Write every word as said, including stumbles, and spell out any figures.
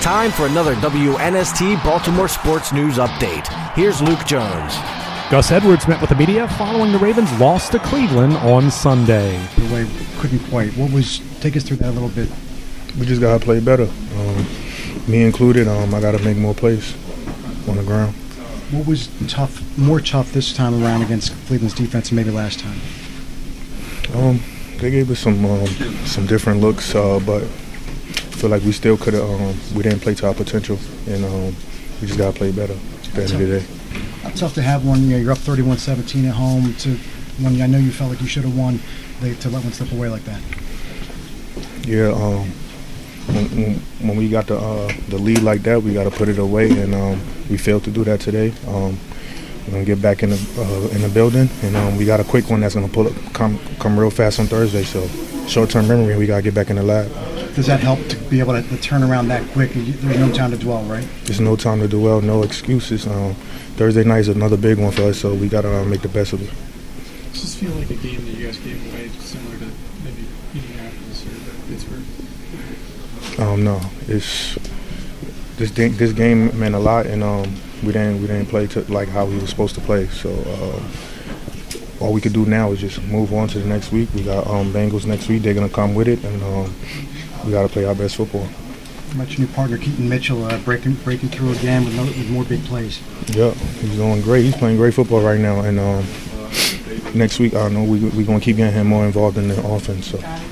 time for another W N S T Baltimore Sports News Update. Here's Luke Jones. Gus Edwards met with the media following the Ravens' loss to Cleveland on Sunday. The way couldn't quite. What was? Take us through that a little bit. We just gotta play better. Um, me included. Um, I gotta make more plays on the ground. What was tough? More tough this time around against Cleveland's defense than maybe last time. Um, they gave us some um, some different looks, uh, but I feel like we still could have. Um, we didn't play to our potential, and um, we just gotta play better at the end of the day. Tough to have one. You know, you're up thirty-one seventeen at home. To when I know you felt like you should have won, they, to let one slip away like that. Yeah. Um, when, when we got the uh, the lead like that, we got to put it away, and um, we failed to do that today. Um, we're gonna get back in the uh, in the building, and um, we got a quick one that's gonna pull up, come come real fast on Thursday. So short-term memory, we gotta get back in the lab. Does that help to be able to, to turn around that quick? There's no time to dwell, right? There's no time to dwell, no excuses. Um, Thursday night is another big one for us, so we gotta uh, make the best of it. Does this feel like a game that you guys gave away, similar to maybe Indianapolis or Pittsburgh? Um, no, it's this this game meant a lot, and um, we didn't we didn't play to like how we were supposed to play. So uh, all we could do now is just move on to the next week. We got um, Bengals next week; they're gonna come with it, and um, we gotta play our best football. Much new partner Keaton Mitchell uh, breaking breaking through again with, another, with more big plays. Yeah, he's doing great. He's playing great football right now, and um, next week I don't know we we gonna keep getting him more involved in the offense. So.